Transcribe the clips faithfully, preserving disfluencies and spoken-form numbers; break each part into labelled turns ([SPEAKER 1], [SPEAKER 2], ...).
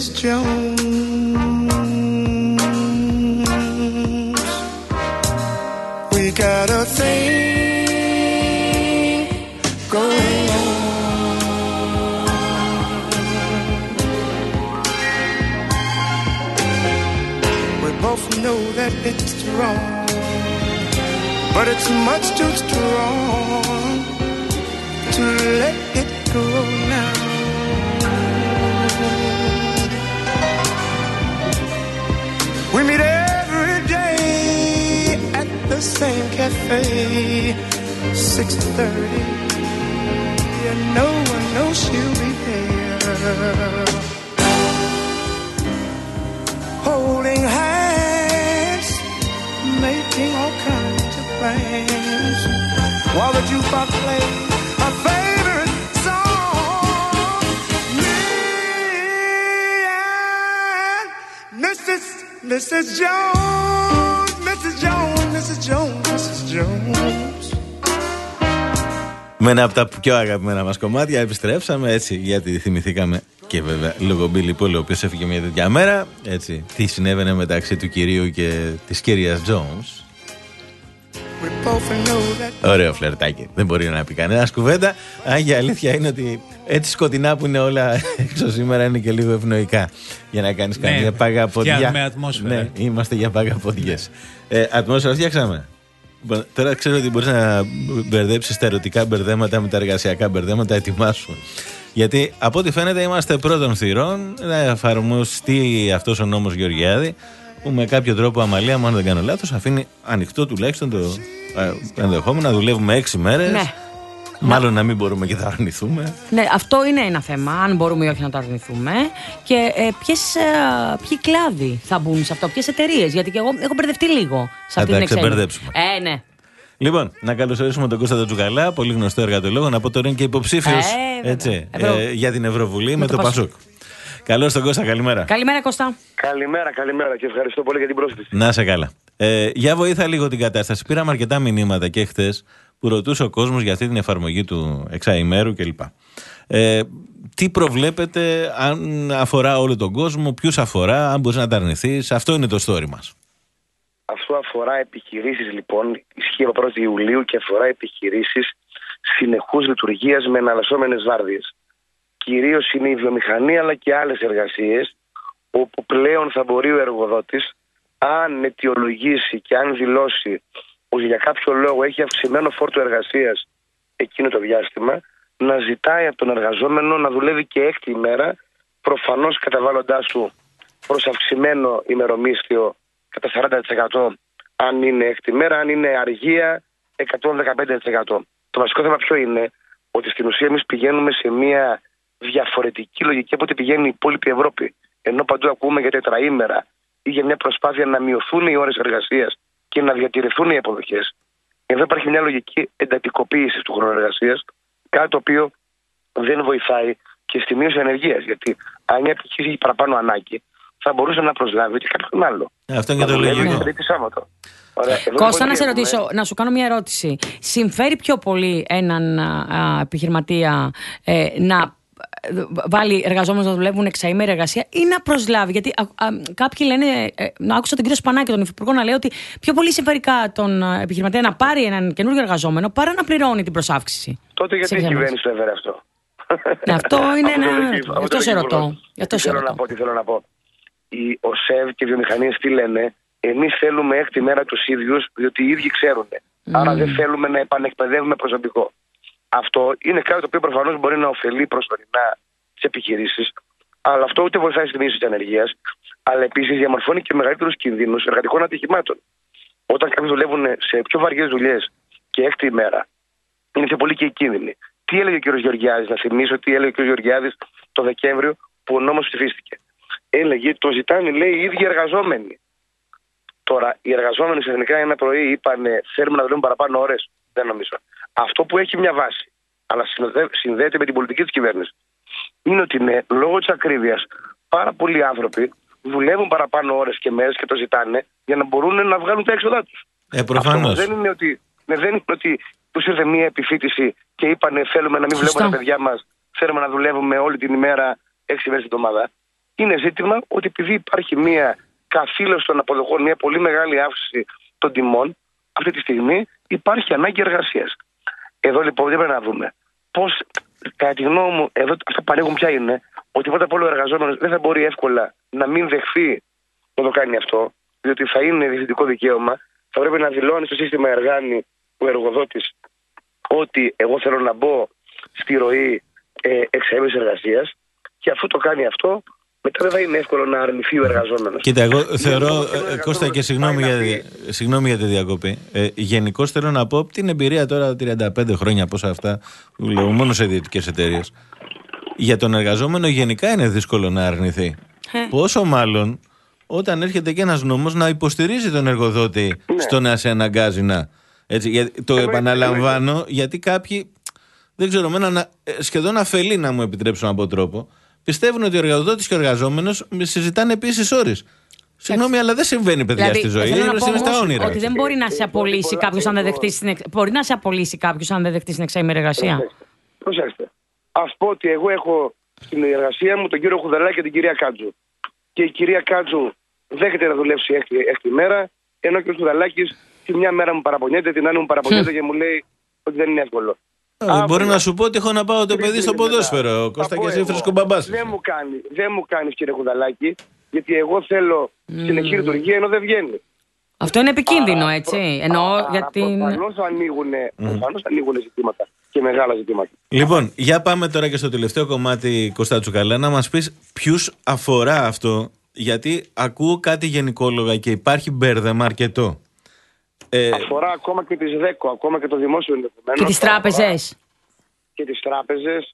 [SPEAKER 1] Missus Jones. We got a thing going on. We both know that it's wrong, but it's much too strong to let it go now. We meet every day at the same cafe, six thirty, and no one knows she'll be there. Holding hands, making all kinds of plans, while the jukebox plays our favorite song. Me and Missus Missus Jones, Missus Jones, Missus Jones, Missus Jones.
[SPEAKER 2] Με ένα από τα πιο αγαπημένα μας κομμάτια επιστρέψαμε έτσι, γιατί θυμηθήκαμε και βέβαια λόγω Billy Paul, ο οποίος έφυγε μια τέτοια μέρα, έτσι, τι συνέβαινε μεταξύ του κυρίου και της κυρίας Jones. Ωραίο φλερτάκι. Δεν μπορεί να πει κανένα κουβέντα. Αν και αλήθεια είναι ότι έτσι σκοτεινά που είναι όλα έξω σήμερα είναι και λίγο ευνοϊκά για να κάνεις ναι, καμία παγαποδιά.
[SPEAKER 3] Φτιάχνουμε ατμόσφαιρα.
[SPEAKER 2] Ναι, είμαστε για παγαποδιές. Ε, ατμόσφαιρα φτιάξαμε. Τώρα ξέρω ότι μπορείς να μπερδέψεις τα ερωτικά μπερδέματα με τα εργασιακά μπερδέματα. Ετοιμάσου. Γιατί από ό,τι φαίνεται είμαστε πρώτων θυρών να εφαρμοστεί αυτός ο νόμος Γεωργιάδη, που με κάποιο τρόπο αμαλία, αν δεν κάνω λάθος, αφήνει ανοιχτό τουλάχιστον το ε, ενδεχόμενο να δουλεύουμε έξι μέρες.
[SPEAKER 4] Ναι.
[SPEAKER 2] Μάλλον να μην μπορούμε και θα αρνηθούμε.
[SPEAKER 4] Ναι, αυτό είναι ένα θέμα, αν μπορούμε ή όχι να το αρνηθούμε. Και ε, ποιες, ε, ποιοι κλάδοι θα μπουν σε αυτό, ποιες εταιρείες. Γιατί και εγώ έχω μπερδευτεί λίγο σε αυτή την εξέλιξη. Θα τα ξεμπερδέψουμε. Ε, ναι.
[SPEAKER 2] Λοιπόν, να καλωσορίσουμε τον Κώστα τον Τζουκαλά, πολύ γνωστό εργατολόγο. Να πω τώρα είναι και υποψήφιος
[SPEAKER 4] ε,
[SPEAKER 2] έτσι, ε, για την Ευρωβουλή με, με το, το Πασούκ. Καλώς τον Κώστα, καλημέρα.
[SPEAKER 4] Καλημέρα, Κώστα.
[SPEAKER 5] Καλημέρα, καλημέρα και ευχαριστώ πολύ για την πρόσκληση.
[SPEAKER 2] Να σε καλά. Ε, για βοήθα λίγο την κατάσταση. Πήραμε αρκετά μηνύματα και χτες που ρωτούσε ο κόσμος για αυτή την εφαρμογή του εξαημέρου κλπ. Ε, τι προβλέπετε, αν αφορά όλο τον κόσμο, ποιους αφορά, αν μπορείς να τα αρνηθείς. Αυτό είναι το story μας.
[SPEAKER 5] Αυτό αφορά επιχειρήσεις λοιπόν, ισχύει από πρώτη Ιουλίου και αφορά επιχειρήσεις συνεχούς λειτουργίας με εναλλασσόμενες βάρδιες. Κυρίως είναι η βιομηχανία αλλά και άλλες εργασίες, όπου πλέον θα μπορεί ο εργοδότης, αν αιτιολογήσει και αν δηλώσει ότι για κάποιο λόγο έχει αυξημένο φόρτο εργασίας εκείνο το διάστημα, να ζητάει από τον εργαζόμενο να δουλεύει και έκτη ημέρα, προφανώς καταβάλλοντάς του προς αυξημένο ημερομίσθιο κατά σαράντα τοις εκατό αν είναι έκτη μέρα, αν είναι αργία εκατόν δεκαπέντε τοις εκατό. Το βασικό θέμα ποιο είναι, ότι στην ουσία εμείς πηγαίνουμε σε μια διαφορετική λογική από ό,τι πηγαίνει η υπόλοιπη Ευρώπη. Ενώ παντού ακούμε για τετραήμερα ή για μια προσπάθεια να μειωθούν οι ώρες εργασίας και να διατηρηθούν οι αποδοχές. Εδώ υπάρχει μια λογική εντατικοποίηση του χρόνου εργασίας, κάτι το οποίο δεν βοηθάει και στη μείωση ανεργίας. Γιατί αν μια επιχείρηση έχει παραπάνω ανάγκη, θα μπορούσε να προσλάβει και κάποιον άλλο.
[SPEAKER 2] Αυτό είναι και το λογικό.
[SPEAKER 4] Κώστα, να σε ρωτήσω, να σου κάνω μια ερώτηση. Συμφέρει πιο πολύ έναν α, επιχειρηματία ε, να βάλει εργαζόμενους να δουλεύουν εξαήμερη εργασία ή να προσλάβει? Γιατί α, α, κάποιοι λένε, ε, να άκουσα τον κύριο Σπανάκη, τον Υφυπουργό, να λέει ότι πιο πολύ συμφέρει τον επιχειρηματία να πάρει έναν καινούργιο εργαζόμενο παρά να πληρώνει την προσάυξηση.
[SPEAKER 5] Τότε γιατί η κυβέρνηση το έφερε αυτό?
[SPEAKER 4] Ναι, αυτό είναι ένα. Αυτό σε ρωτώ.
[SPEAKER 5] Τι θέλω να πω, τι θέλω να πω. Οι ΟΣΕΒ και οι βιομηχανίες τι λένε? Εμείς θέλουμε έκτη μέρα τους ίδιους, διότι οι ίδιοι ξέρουν. Mm. Άρα δεν θέλουμε να επανεκπαιδεύουμε προσωπικό. Αυτό είναι κάτι το οποίο προφανώς μπορεί να ωφελεί προσωρινά τις επιχειρήσεις, αλλά αυτό ούτε βοηθάει στη μείωση της ανεργίας, αλλά επίσης διαμορφώνει και μεγαλύτερους κινδύνους εργατικών ατυχημάτων. Όταν κάποιοι δουλεύουν σε πιο βαριές δουλειές και έκτη ημέρα, είναι πιο πολύ και οι κίνδυνοι. Τι έλεγε ο κ. Γεωργιάδης, να θυμίσω τι έλεγε ο κ. Γεωργιάδης το Δεκέμβριο που ο νόμος ψηφίστηκε? Έλεγε, το ζητάνε, λέει, οι ίδιοι εργαζόμενοι. Τώρα, οι εργαζόμενοι ξαφνικά ένα πρωί είπαν θέλουμε να δουλεύουμε παραπάνω ώρες. Δεν νομίζω. Αυτό που έχει μια βάση, αλλά συνδέεται με την πολιτική της κυβέρνησης, είναι ότι ναι, λόγω της ακρίβειας, πάρα πολλοί άνθρωποι δουλεύουν παραπάνω ώρες και μέρες και το ζητάνε για να μπορούν να βγάλουν τα έξοδά τους.
[SPEAKER 2] Ε, προφανώς.
[SPEAKER 5] Αυτό δεν είναι ότι, ναι, δεν είναι ότι τους ήρθε μια επιφύτηση και είπανε θέλουμε να μην βλέπουμε τα παιδιά μας, θέλουμε να δουλεύουμε όλη την ημέρα έξι μέρες την εβδομάδα. Είναι ζήτημα ότι επειδή υπάρχει μια καθήλωση των αποδοχών, μια πολύ μεγάλη αύξηση των τιμών, αυτή τη στιγμή υπάρχει ανάγκη εργασίας. Εδώ λοιπόν δεν πρέπει να δούμε πώς, κατά τη γνώμη μου, εδώ αυτά που ανοίγουν ποια είναι, ότι πρώτα απ' όλο ο εργαζόμενος δεν θα μπορεί εύκολα να μην δεχθεί να το κάνει αυτό, διότι θα είναι διευθυντικό δικαίωμα, θα πρέπει να δηλώνει στο σύστημα εργάνη ο εργοδότης ότι εγώ θέλω να μπω στη ροή ε, εξαήμερης εργασίας, και αφού το κάνει αυτό, μετά δεν θα είναι εύκολο να αρνηθεί ο εργαζόμενος.
[SPEAKER 2] Κοίτα, εγώ θεωρώ, ε, Κώστα, και συγγνώμη για, συγγνώμη για τη διακοπή. Ε, Γενικώς θέλω να πω την εμπειρία τώρα τριάντα πέντε χρόνια, πόσα αυτά, λέω μόνο σε ιδιωτικές εταιρείες. Για τον εργαζόμενο γενικά είναι δύσκολο να αρνηθεί. Πόσο μάλλον όταν έρχεται και ένας νόμος να υποστηρίζει τον εργοδότη ναι. στο να σε αναγκάζει να. Έτσι, για, το ε, επαναλαμβάνω, ε, γιατί κάποιοι, δεν ξέρω, μένα, σχεδόν αφελεί να μου επιτρέψουν από τρόπο, πιστεύουν ότι ο εργοδότης και ο εργαζόμενος συζητάνε επίσης ώρες. Συγγνώμη, αλλά δεν συμβαίνει, παιδιά, δηλαδή, στη ζωή. Είναι στα όνειρα.
[SPEAKER 4] Ότι δεν μπορεί να σε απολύσει κάποιος αν δεν δεχτεί στην εξ... Μπορεί να σε απολύσει κάποιος αν δεν δεχτεί στην εξαήμερη εργασία.
[SPEAKER 5] Προσέξτε. Ας πω ότι εγώ έχω στην εργασία μου τον κύριο Χουδαλάκη και την κυρία Κάτζου. Και η κυρία Κάτζου δέχεται να δουλέψει έκτη μέρα, ενώ και ο Χουδαλάκης τη μια μέρα μου παραπονιέται, την άλλη μου παραπονιέται και μου λέει ότι δεν είναι εύκολο.
[SPEAKER 2] Α, μπορεί να σου πω ότι έχω να πάω το παιδί στο ποδόσφαιρο. Κώστα, και εσύ φρέσκο μπαμπάς.
[SPEAKER 5] Δεν μου κάνει, δεν μου κάνει, κύριε Χουδαλάκη, γιατί εγώ θέλω mm. συνεχή λειτουργία ενώ δεν βγαίνει.
[SPEAKER 4] Αυτό είναι επικίνδυνο, α, έτσι. Εννοώ γιατί.
[SPEAKER 5] Προφανώς ανοίγουν, mm. ανοίγουν ζητήματα και μεγάλα ζητήματα.
[SPEAKER 2] Λοιπόν, για πάμε τώρα και στο τελευταίο κομμάτι, Κώστα Τσουκαλά, να μας πεις ποιους αφορά αυτό, γιατί ακούω κάτι γενικόλογα και υπάρχει μπέρδεμα αρκετό.
[SPEAKER 5] Ε, αφορά ακόμα και τις ΔΕΚΟ, ακόμα και το δημόσιο ενδεχομένως.
[SPEAKER 4] Και τις τράπεζες.
[SPEAKER 5] Και τις τράπεζες.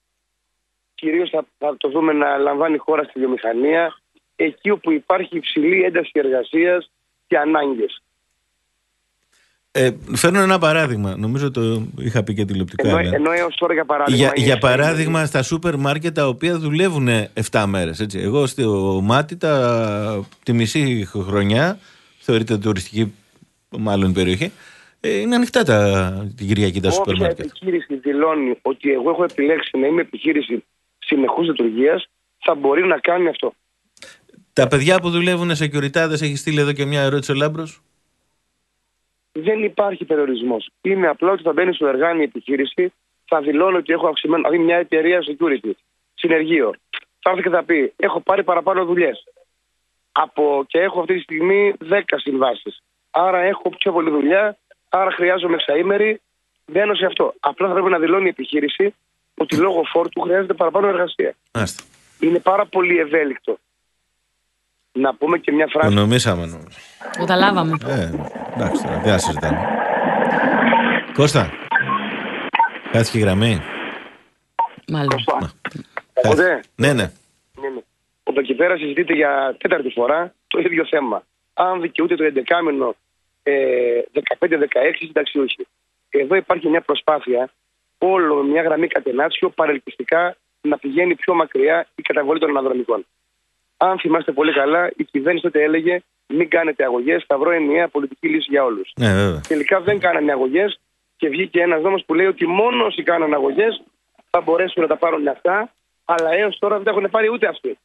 [SPEAKER 5] Κυρίως θα, θα το δούμε να λαμβάνει η χώρα στη βιομηχανία, εκεί όπου υπάρχει υψηλή ένταση εργασίας και ανάγκες.
[SPEAKER 2] Ε, φέρνω ένα παράδειγμα. Νομίζω το είχα πει και τηλεοπτικά.
[SPEAKER 5] Ενώ, ενώ έως τώρα για παράδειγμα.
[SPEAKER 2] Για, για παράδειγμα είναι... στα σούπερ μάρκετ τα οποία δουλεύουν επτά μέρες. Έτσι. Εγώ στο Μάτιτα τη μισή χρονιά, θεωρείται τουριστική μάλλον περιοχή, ε, είναι ανοιχτά τα, την Κυριακή τα σούπερ μάρκετ.
[SPEAKER 5] Όποια επιχείρηση δηλώνει ότι εγώ έχω επιλέξει να είμαι επιχείρηση συνεχούς λειτουργίας, θα μπορεί να κάνει αυτό.
[SPEAKER 2] Τα παιδιά που δουλεύουν σε securityάδες, έχει στείλει εδώ και μια ερώτηση ο Λάμπρος.
[SPEAKER 5] Δεν υπάρχει περιορισμός. Είναι απλά ότι θα μπαίνει στο εργάνη η επιχείρηση, θα δηλώνει ότι έχω αυξημένο, δηλαδή μια εταιρεία security, συνεργείο. Θα έρθει και θα πει: έχω πάρει παραπάνω δουλειές. Από και έχω αυτή τη στιγμή δέκα συμβάσεις. Άρα έχω πιο πολλή δουλειά, άρα χρειάζομαι εξαήμερη. Μπαίνω σε αυτό. Απλά θα πρέπει να δηλώνει η επιχείρηση ότι λόγω φόρτου χρειάζεται παραπάνω εργασία.
[SPEAKER 2] Άστε.
[SPEAKER 5] Είναι πάρα πολύ ευέλικτο. Να πούμε και μια φράση.
[SPEAKER 2] Το νομίσαμε νομίζω.
[SPEAKER 4] Το τα λάβαμε.
[SPEAKER 2] Ε, εντάξει τώρα, δεν συζητάμε. Κώστα, κάτσε και γραμμή.
[SPEAKER 4] Μάλλον.
[SPEAKER 5] Ακούτε?
[SPEAKER 2] Ναι, ναι.
[SPEAKER 5] Εδώ και πέρα συζητείται για τέταρτη φορά το ίδιο θέμα. Αν δικαιούται το έντεκάμηνο ε, δεκαπέντε δεκαέξι συνταξιούχοι. Εδώ υπάρχει μια προσπάθεια, όλο μια γραμμή κατενάτσιο, παρελκυστικά να πηγαίνει πιο μακριά η καταβολή των αναδρομικών. Αν θυμάστε πολύ καλά, η κυβέρνηση τότε έλεγε: μην κάνετε αγωγές, θα βρω ενιαία πολιτική λύση για όλους.
[SPEAKER 2] Ναι, βέβαια.
[SPEAKER 5] Τελικά δεν κάνανε αγωγές και βγήκε ένας νόμος που λέει ότι μόνο όσοι κάνανε αγωγές θα μπορέσουν να τα πάρουν αυτά, αλλά έως τώρα δεν τα έχουν πάρει ούτε αυτοί.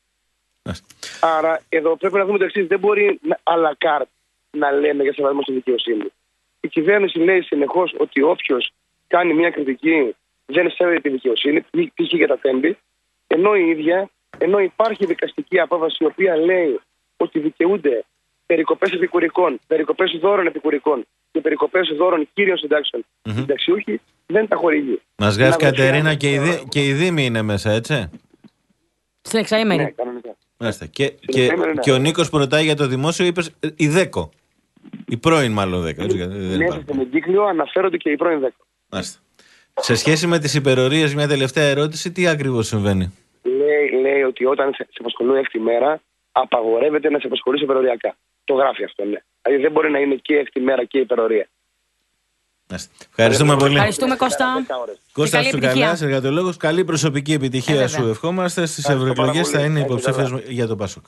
[SPEAKER 5] Άρα εδώ πρέπει να δούμε το εξής: δεν μπορεί à la carte να λέμε για σεβασμό στη δικαιοσύνη. Η κυβέρνηση λέει συνεχώς ότι όποιος κάνει μια κριτική δεν σέβεται τη δικαιοσύνη, π.χ. για τα τέμπη, ενώ η ίδια, ενώ υπάρχει δικαστική απόφαση η οποία λέει ότι δικαιούνται περικοπές επικουρικών, περικοπές δώρων επικουρικών και περικοπές δώρων κύριων συντάξεων, mm-hmm. συνταξιούχοι, δεν τα χορηγεί.
[SPEAKER 2] Μας γράφει Κατερίνα και, δι... και οι Δήμοι είναι μέσα, έτσι.
[SPEAKER 4] Στην εξαήμερη.
[SPEAKER 5] Ναι, κανονικά.
[SPEAKER 2] Μάλιστα. Και, και, ναι. και ο Νίκος που ρωτάει για το δημόσιο, είπες η ΔΕΚΟ. Η πρώην μάλλον ΔΕΚΟ.
[SPEAKER 5] Μέσα στον εγκύκλιο αναφέρονται και οι πρώην ΔΕΚΟ.
[SPEAKER 2] Μάλιστα. Σε σχέση με τις υπερορίες, μια τελευταία ερώτηση, τι ακριβώς συμβαίνει?
[SPEAKER 5] Λέει, λέει ότι όταν σε απασχολούν έκτη μέρα, απαγορεύεται να σε απασχολείς υπεροριακά. Το γράφει αυτό, ναι. Δηλαδή δεν μπορεί να είναι και έκτη μέρα και υπερορία.
[SPEAKER 2] Ευχαριστούμε πολύ.
[SPEAKER 4] Ευχαριστούμε, Κώστα.
[SPEAKER 2] Κώστας Τσουκαλάς, εργατολόγος. Καλή προσωπική επιτυχία ε, σου ευχόμαστε. Στις ευρωεκλογές θα είναι υποψήφιος για το Πάσοκ.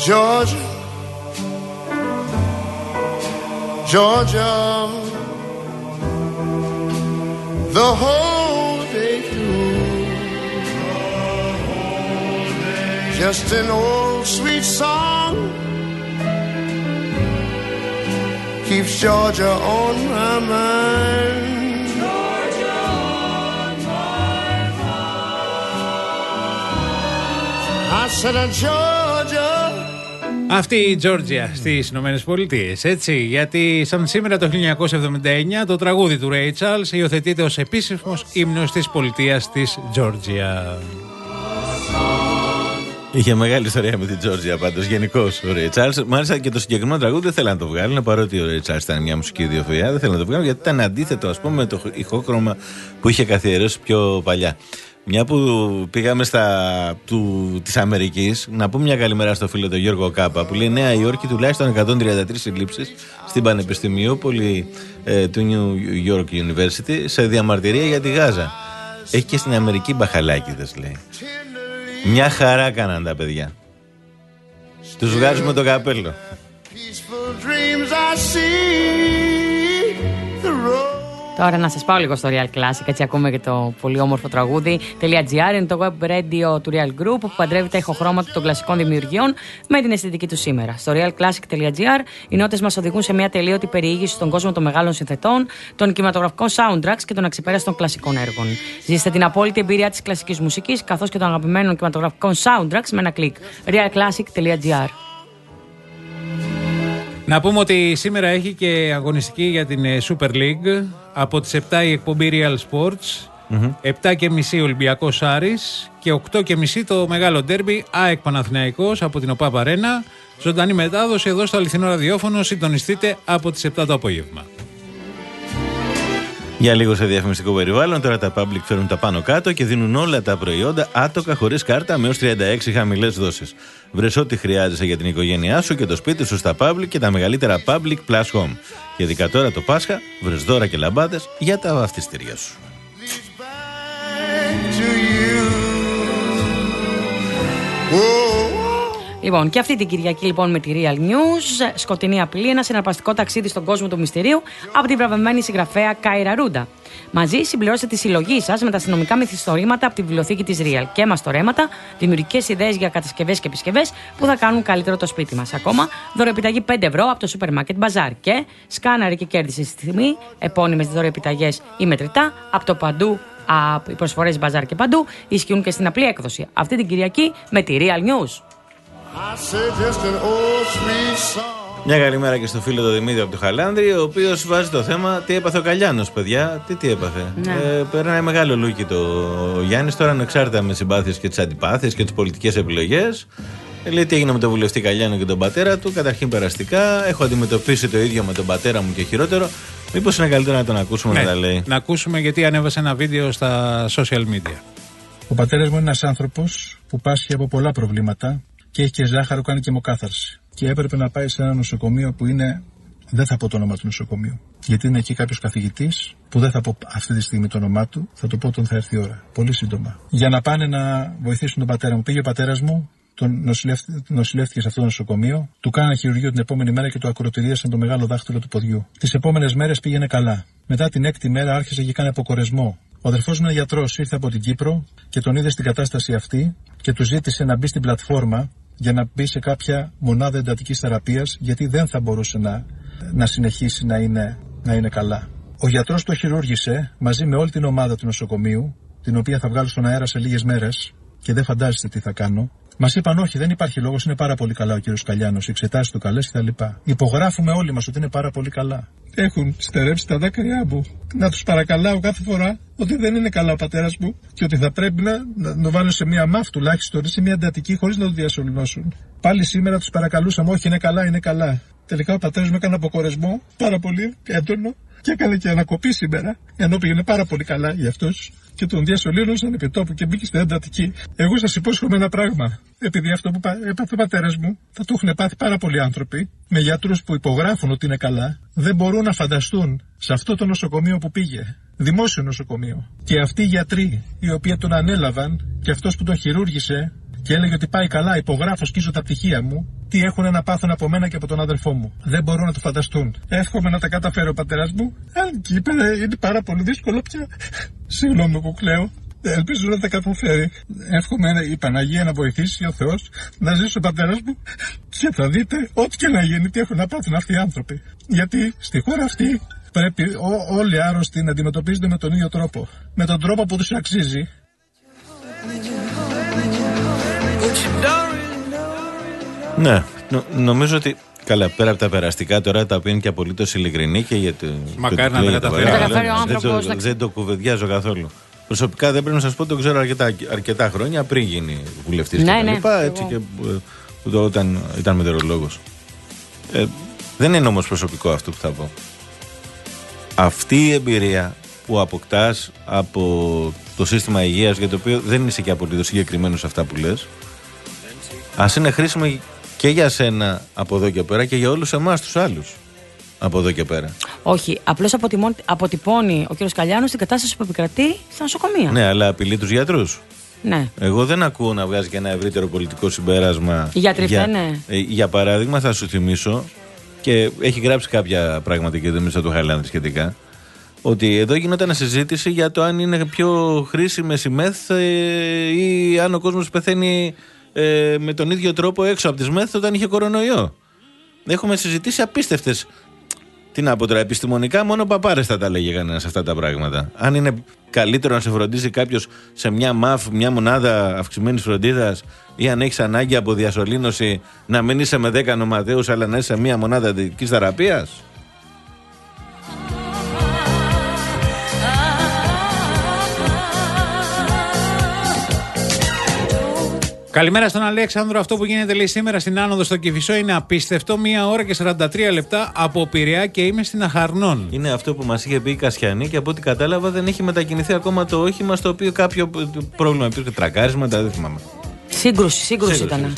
[SPEAKER 1] Georgia, Georgia, the whole day through, just an old sweet song keeps Georgia on my mind. Georgia on my mind. I said, Georgia.
[SPEAKER 3] Αυτή η Georgia στις Ηνωμένες Πολιτείες, έτσι, γιατί σαν σήμερα το χίλια εννιακόσια εβδομήντα εννιά το τραγούδι του Ray Charles υιοθετείται ως επίσημος ύμνος της πολιτείας της Georgia.
[SPEAKER 2] Είχε μεγάλη ιστορία με την Georgia πάντως, γενικώς ο Ray Charles. Μάλιστα και το συγκεκριμένο τραγούδι δεν θέλανε να το βγάλουν, παρότι ο Ray Charles ήταν μια μουσική ιδιοφυΐα, δεν θέλανε να το βγάλουν γιατί ήταν αντίθετο, ας πούμε, με το ηχόχρωμα που είχε καθιερώσει πιο παλιά. Μια που πήγαμε στα του, της Αμερικής, να πούμε μια καλημέρα στο φίλο τον Γιώργο Κάπα που λέει Νέα Υόρκη τουλάχιστον εκατόν τριάντα τρεις συλλήψεις στην Πανεπιστημιούπολη ε, του New York University σε διαμαρτυρία για τη Γάζα. Έχει και στην Αμερική μπαχαλάκηδες, λέει. Μια χαρά κάναν τα παιδιά. Τους βγάζουμε το καπέλο.
[SPEAKER 4] Τώρα να σας πάω λίγο στο Real Classic, έτσι ακούμε και το πολύ όμορφο τραγούδι .gr είναι το web radio του Real Group που παντρεύει τα ηχοχρώματα των κλασικών δημιουργιών με την αισθητική του σήμερα. Στο realclassic.gr οι νότες μας οδηγούν σε μια τελείωτη περιήγηση στον κόσμο των μεγάλων συνθετών, των κινηματογραφικών soundtracks και των αξιπέραστων κλασικών έργων. Ζήστε την απόλυτη εμπειρία της κλασικής μουσικής καθώς και των αγαπημένων κινηματογραφικών soundtracks με ένα κλικ. realclassic.gr.
[SPEAKER 3] Να πούμε ότι σήμερα έχει και αγωνιστική για την Super League. Από τις επτά η εκπομπή Real Sports, mm-hmm. επτά και μισή Ολυμπιακός Άρης και οκτώ και μισή το μεγάλο ντέρμπι ΑΕΚ Παναθηναϊκός από την ΟΠΑΠ Αρένα. Ζωντανή μετάδοση εδώ στο αληθινό ραδιόφωνο. Συντονιστείτε από τις επτά το απόγευμα.
[SPEAKER 2] Για λίγο σε διαφημιστικό περιβάλλον, τώρα τα Public φέρουν τα πάνω κάτω και δίνουν όλα τα προϊόντα άτοκα χωρίς κάρτα με έως τριάντα έξι χαμηλές δόσεις. Βρες ό,τι χρειάζεσαι για την οικογένειά σου και το σπίτι σου στα Public και τα μεγαλύτερα Public Plus Home. Και ειδικά τώρα το Πάσχα, βρες δώρα και λαμπάδες για τα βαφτιστήρια σου.
[SPEAKER 4] Λοιπόν, και αυτή την Κυριακή λοιπόν με τη Real News, σκοτεινή απειλή, ένα συναρπαστικό ταξίδι στον κόσμο του μυστηρίου από την βραβευμένη συγγραφέα Κάιρα Ρούντα. Μαζί συμπληρώστε τη συλλογή σας με τα αστυνομικά μυθιστορήματα από τη βιβλιοθήκη της Real και μαστορέματα, δημιουργικές ιδέες για κατασκευές και επισκευές που θα κάνουν καλύτερο το σπίτι μας. Ακόμα, δωροεπιταγή πέντε ευρώ από το Super Market Bazaar και σκάναρε και κέρδισε στη τιμή, επώνυμες δωροεπιταγές ή μετρητά από το παντού. Από οι προσφορές Bazaar και παντού ισχύουν και στην απλή έκδοση. Αυτή την Κυριακή με τη Real News.
[SPEAKER 2] Μια καλημέρα και στο φίλο το Δημήτρη από το Χαλάνδρη, ο οποίος βάζει το θέμα τι έπαθε ο Καλιάνος, παιδιά. Τι, τι έπαθε. Ναι. Ε, περνάει μεγάλο λούκι το Γιάννης τώρα, ανεξάρτητα με συμπάθειες και τις αντιπάθειες και τις πολιτικές επιλογές. Ε, λέει τι έγινε με τον βουλευτή Καλιάνο και τον πατέρα του. Καταρχήν περαστικά. Έχω αντιμετωπίσει το ίδιο με τον πατέρα μου και χειρότερο. Μήπως είναι καλύτερο να τον ακούσουμε, ναι, να τα λέει.
[SPEAKER 3] Να ακούσουμε γιατί ανέβασε ένα βίντεο στα social media.
[SPEAKER 6] Ο πατέρας μου είναι ένας άνθρωπος που πάσχει από πολλά προβλήματα και έχει και ζάχαρο, κάνει και αιμοκάθαρση. Και έπρεπε να πάει σε ένα νοσοκομείο που είναι, δεν θα πω το όνομα του νοσοκομείου, γιατί είναι εκεί κάποιος καθηγητής που δεν θα πω αυτή τη στιγμή το όνομά του, θα το πω όταν θα έρθει η ώρα. Πολύ σύντομα. Για να πάνε να βοηθήσουν τον πατέρα μου. Πήγε ο πατέρας μου, τον νοσηλεύτηκε σε αυτό το νοσοκομείο, του κάνανε χειρουργείο την επόμενη μέρα και του ακροτηρίασαν το μεγάλο δάχτυλο του ποδιού. Τις επόμενες μέρες πήγαινε καλά. Μετά την έκτη μέρα άρχισε και κάνει αποκορεσμό. Ο αδερφός μου είναι γιατρός, ήρθε από την Κύπρο και τον είδε στην κατάσταση αυτή και του ζήτησε να μπει στην πλατφόρμα για να μπει σε κάποια μονάδα εντατικής θεραπείας, γιατί δεν θα μπορούσε να, να συνεχίσει να είναι, να είναι καλά. Ο γιατρός το χειρούργησε μαζί με όλη την ομάδα του νοσοκομείου, την οποία θα βγάλω στον αέρα σε λίγες μέρες και δεν φαντάζεστε τι θα κάνω. Μας είπαν όχι, δεν υπάρχει λόγος, είναι πάρα πολύ καλά ο κύριος Καλιάνος, οι εξετάσεις του καλές κτλ. Υπογράφουμε όλοι μας ότι είναι πάρα πολύ καλά. Έχουν στερέψει τα δάκρυά μου. Να τους παρακαλάω κάθε φορά ότι δεν είναι καλά ο πατέρας μου και ότι θα πρέπει να, να το βάλουν σε μία μαφ τουλάχιστον, σε μία εντατική χωρίς να το διασωληνώσουν. Πάλι σήμερα τους παρακαλούσαμε, όχι είναι καλά, είναι καλά. Τελικά ο πατέρας μου έκανε αποκορεσμό πάρα πολύ έντονο και έκανε και ανακοπή σήμερα, ενώ πήγαινε πάρα πολύ καλά για αυτούς. Και τον διασωλήνωσαν επί τόπου και μπήκε στην εντατική. Εγώ σας υπόσχομαι ένα πράγμα. Επειδή αυτό που έπαθε ο πατέρας μου θα το έχουν πάθει πάρα πολλοί άνθρωποι, με γιατρούς που υπογράφουν ότι είναι καλά, δεν μπορούν να φανταστούν σε αυτό το νοσοκομείο που πήγε. Δημόσιο νοσοκομείο. Και αυτοί οι γιατροί οι οποίοι τον ανέλαβαν και αυτός που τον χειρούργησε και έλεγε ότι πάει καλά, υπογράφω, σκίζω τα πτυχία μου, τι έχουν να πάθουν από μένα και από τον αδερφό μου. Δεν μπορούν να το φανταστούν. Εύχομαι να τα καταφέρει ο πατέρας μου. Αν και είπε, είναι πάρα πολύ δύσκολο πια. Συγγνώμη που κλαίω. Ελπίζω να τα καταφέρει. Εύχομαι η Παναγία να βοηθήσει, ο Θεός, να ζήσει ο πατέρας μου και θα δείτε ό,τι και να γίνει, τι έχουν να πάθουν αυτοί οι άνθρωποι. Γιατί στη χώρα αυτή πρέπει ό, όλοι οι άρρωστοι να αντιμετωπίζονται με τον ίδιο τρόπο. Με τον τρόπο που τους αξίζει.
[SPEAKER 2] Ναι, νο, νομίζω ότι. Καλά, πέρα από τα περαστικά τώρα, τα οποία είναι και απολύτως ειλικρινή και για το.
[SPEAKER 3] Μακάρι να τα καταφέρει ο
[SPEAKER 4] άνθρωπος.
[SPEAKER 2] Δεν, δεν το κουβεντιάζω καθόλου. Προσωπικά δεν πρέπει να σας πω, το ξέρω αρκετά, αρκετά χρόνια πριν γίνει βουλευτής
[SPEAKER 4] ναι,
[SPEAKER 2] και τα
[SPEAKER 4] ναι,
[SPEAKER 2] λοιπά, έτσι και ε, όταν ήταν μετεωρολόγος. Ε, δεν είναι όμως προσωπικό αυτό που θα πω. Αυτή η εμπειρία που αποκτάς από το σύστημα υγείας, για το οποίο δεν είσαι και απολύτως συγκεκριμένος σε αυτά που λες, ας είναι χρήσιμο και για σένα από εδώ και πέρα και για όλους εμάς τους άλλους από εδώ και πέρα.
[SPEAKER 4] Όχι, απλώς αποτυπώνει ο κ. Καλιάνος την κατάσταση που επικρατεί στα νοσοκομεία.
[SPEAKER 2] Ναι, αλλά απειλεί τους γιατρούς.
[SPEAKER 4] Ναι.
[SPEAKER 2] Εγώ δεν ακούω να βγάζει και ένα ευρύτερο πολιτικό συμπέρασμα.
[SPEAKER 4] Γιατροί
[SPEAKER 2] για,
[SPEAKER 4] ναι.
[SPEAKER 2] ε, για παράδειγμα, θα σου θυμίσω, και έχει γράψει κάποια πράγματα και δεν του Χαλάνδρη σχετικά, ότι εδώ γινόταν συζήτηση για το αν είναι πιο χρήσιμες οι μεθ ε, ή αν ο κόσμος πεθαίνει ε, με τον ίδιο τρόπο έξω από τις μεθ όταν είχε κορονοϊό. Έχουμε συζητήσει απίστευτες. Τι να πω τώρα, επιστημονικά μόνο παπάρες θα τα λέγει κανένας αυτά τα πράγματα. Αν είναι καλύτερο να σε φροντίζει κάποιος σε μια ΜΑΦ, μια μονάδα αυξημένης φροντίδας, ή αν έχεις ανάγκη από διασωλήνωση να μην είσαι με δέκα νοματέους, αλλά να είσαι σε μια μονάδα δυτικής θεραπείας.
[SPEAKER 3] Καλημέρα στον Αλέξανδρο. Αυτό που γίνεται, λέει, σήμερα στην άνοδο στο Κηφισό είναι απίστευτο. Μία ώρα και σαράντα τρία λεπτά από Πειραιά και είμαι στην Αχαρνών.
[SPEAKER 2] Είναι αυτό που μας είχε πει η Κασιανή και από ό,τι κατάλαβα δεν έχει μετακινηθεί ακόμα το όχημα, στο οποίο κάποιο πρόβλημα υπήρχε. Τρακάρισματα, δεν θυμάμαι.
[SPEAKER 4] Σύγκρουση, σύγκρουση ήταν.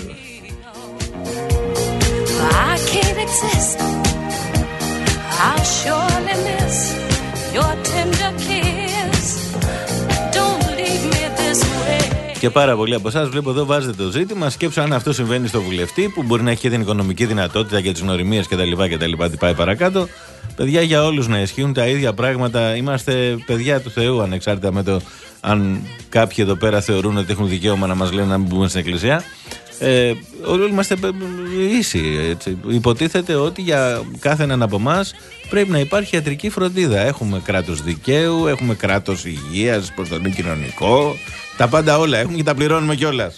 [SPEAKER 2] Και πάρα πολλοί από εσάς βλέπω εδώ βάζετε το ζήτημα. Σκέψω αν αυτό συμβαίνει στο βουλευτή, που μπορεί να έχει και την οικονομική δυνατότητα για τις γνωριμίες κτλ. Τι πάει παρακάτω. Παιδιά, για όλους να ισχύουν τα ίδια πράγματα. Είμαστε παιδιά του Θεού, ανεξάρτητα με το αν κάποιοι εδώ πέρα θεωρούν ότι έχουν δικαίωμα να μας λένε να μην μπούμε στην εκκλησία. Ε, όλοι είμαστε ίσοι. Έτσι. Υποτίθεται ότι για κάθε έναν από εμάς πρέπει να υπάρχει ιατρική φροντίδα. Έχουμε κράτος δικαίου, έχουμε κράτος υγείας, προστολή κοινωνικό. Τα πάντα όλα έχουμε και τα πληρώνουμε κιόλας.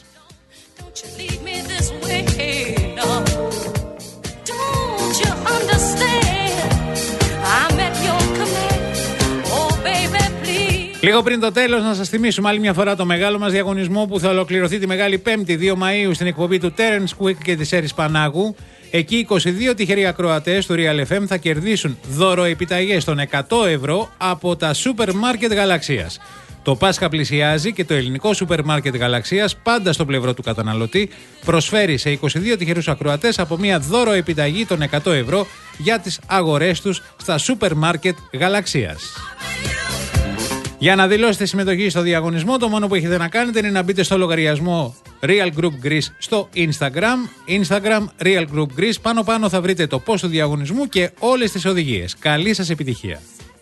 [SPEAKER 3] Λίγο πριν το τέλος, να σας θυμίσουμε άλλη μια φορά το μεγάλο μας διαγωνισμό που θα ολοκληρωθεί τη Μεγάλη Πέμπτη, δύο Μαΐου, στην εκπομπή του Terence Quick και της Έρης Πανάγου. Εκεί είκοσι δύο τυχεροί ακροατές του Real εφ εμ θα κερδίσουν δωροεπιταγές των εκατό ευρώ από τα σούπερ μάρκετ Γαλαξίας. Το Πάσχα πλησιάζει και το ελληνικό σούπερ μάρκετ Γαλαξίας, πάντα στο πλευρό του καταναλωτή, προσφέρει σε είκοσι δύο τυχερούς ακροατές από μια δωροεπιταγή των εκατό ευρώ για τις αγορές τους στα σούπερ μάρκετ Γαλαξίας. Για να δηλώσετε συμμετοχή στο διαγωνισμό, το μόνο που έχετε να κάνετε είναι να μπείτε στο λογαριασμό Real Group Greece στο Instagram. Instagram Real Group Greece. Πάνω πάνω θα βρείτε το post του διαγωνισμού και όλες τις οδηγίες. Καλή σας επιτυχία.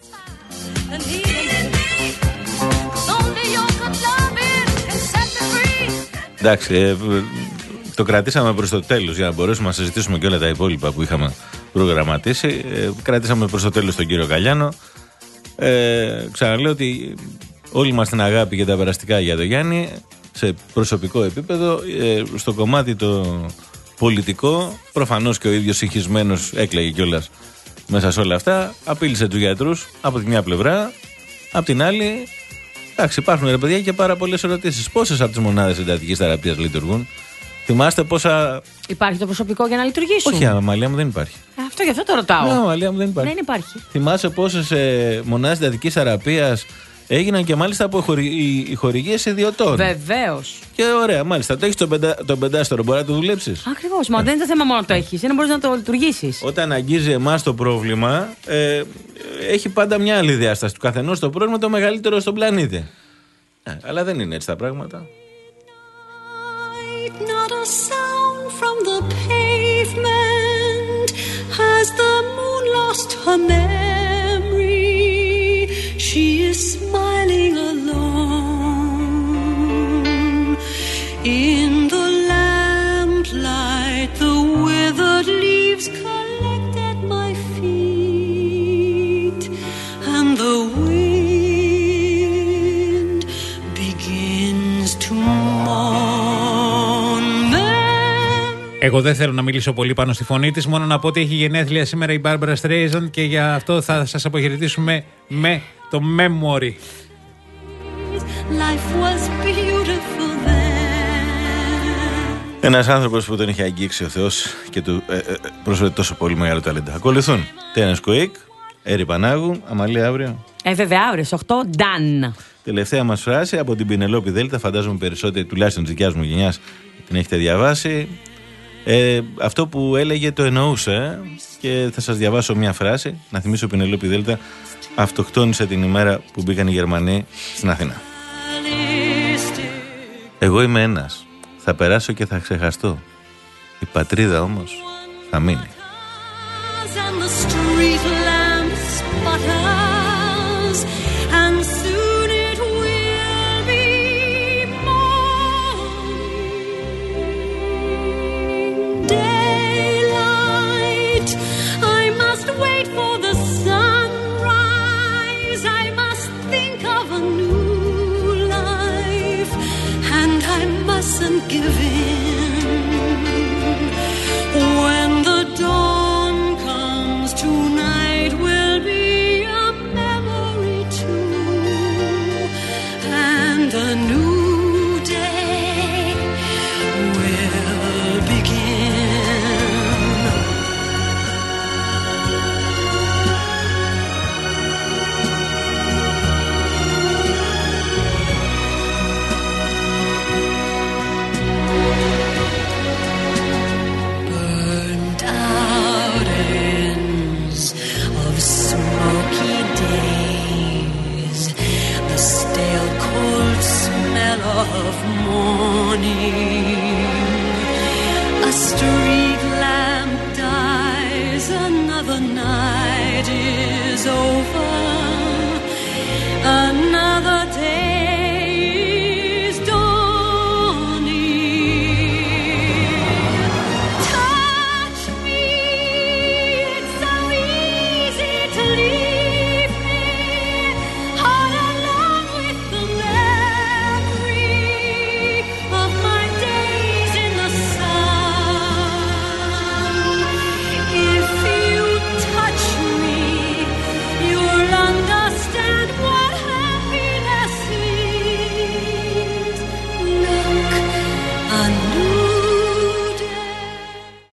[SPEAKER 2] Εντάξει, ε, το κρατήσαμε προς το τέλος για να μπορέσουμε να συζητήσουμε και όλα τα υπόλοιπα που είχαμε προγραμματίσει. Ε, κρατήσαμε προς το τέλος τον κύριο Καλιάνο. Ε, ξαναλέω ότι όλοι μας την αγάπη και τα περαστικά για τον Γιάννη σε προσωπικό επίπεδο. Ε, στο κομμάτι το πολιτικό, προφανώς και ο ίδιος συγχυσμένος έκλαιγε κιόλας μέσα σε όλα αυτά. Απείλησε τους γιατρούς από τη μια πλευρά, από την άλλη. Εντάξει, υπάρχουν ρε παιδιά και πάρα πολλές ερωτήσεις. Πόσες από τις μονάδες εντατικής θεραπείας λειτουργούν? Θυμάστε πόσα.
[SPEAKER 4] Υπάρχει το προσωπικό για να λειτουργήσουν?
[SPEAKER 2] Όχι, Αμαλία μου, δεν υπάρχει.
[SPEAKER 4] Αυτό γι' αυτό το ρωτάω.
[SPEAKER 2] Ναι, Αμαλία μου, δεν υπάρχει.
[SPEAKER 4] Δεν υπάρχει.
[SPEAKER 2] Θυμάσαι πόσες ε, μονάδες εντατικής θεραπείας έγιναν και μάλιστα από χορη, οι χορηγίες ιδιωτών?
[SPEAKER 4] Βεβαίως.
[SPEAKER 2] Και ωραία, μάλιστα. Το έχεις τον, πεντα, τον πεντάστερο, μπορεί να το δουλέψεις.
[SPEAKER 4] Ακριβώς. Μα δεν είναι το θέμα μόνο να το έχεις, είναι να μπορείς να το λειτουργήσεις.
[SPEAKER 2] Όταν αγγίζει εμάς το πρόβλημα, ε, έχει πάντα μια άλλη διάσταση. Του καθενός το πρόβλημα το μεγαλύτερο στον πλανήτη. Ε, αλλά δεν είναι έτσι τα πράγματα.
[SPEAKER 7] a sound from the pavement. Has the moon lost her memory? She is smiling alone in the lamplight. The withered leaves collect at my feet, and the wind begins to mourn.
[SPEAKER 3] Εγώ δεν θέλω να μιλήσω πολύ πάνω στη φωνή της, μόνο να πω ότι έχει γενέθλια σήμερα η Barbara Streisand και για αυτό θα σας αποχαιρετήσουμε με το Memory.
[SPEAKER 7] Life was beautiful then.
[SPEAKER 2] Ένας άνθρωπος που τον είχε αγγίξει ο Θεός και του ε, ε, πρόσφερε τόσο πολύ μεγάλο ταλέντο. Ακολουθούν Τένας Κουίκ, Έρη Πανάγου, Αμαλία αύριο.
[SPEAKER 4] Ε, βέβαια, αύριο στις οκτώ, done.
[SPEAKER 2] Τελευταία μας φράση από την Πινελόπη Δέλτα, φαντάζομαι περισσότεροι τουλάχιστον της δικιάς μου γενιάς την έχετε διαβάσει. Ε, αυτό που έλεγε το εννοούσε και θα σας διαβάσω μια φράση. Να θυμίσω, Πινελόπη Δέλτα αυτοκτόνησε την ημέρα που μπήκαν οι Γερμανοί στην Αθήνα. Εγώ είμαι ένας, θα περάσω και θα ξεχαστώ. Η πατρίδα όμως θα μείνει.
[SPEAKER 7] Give in.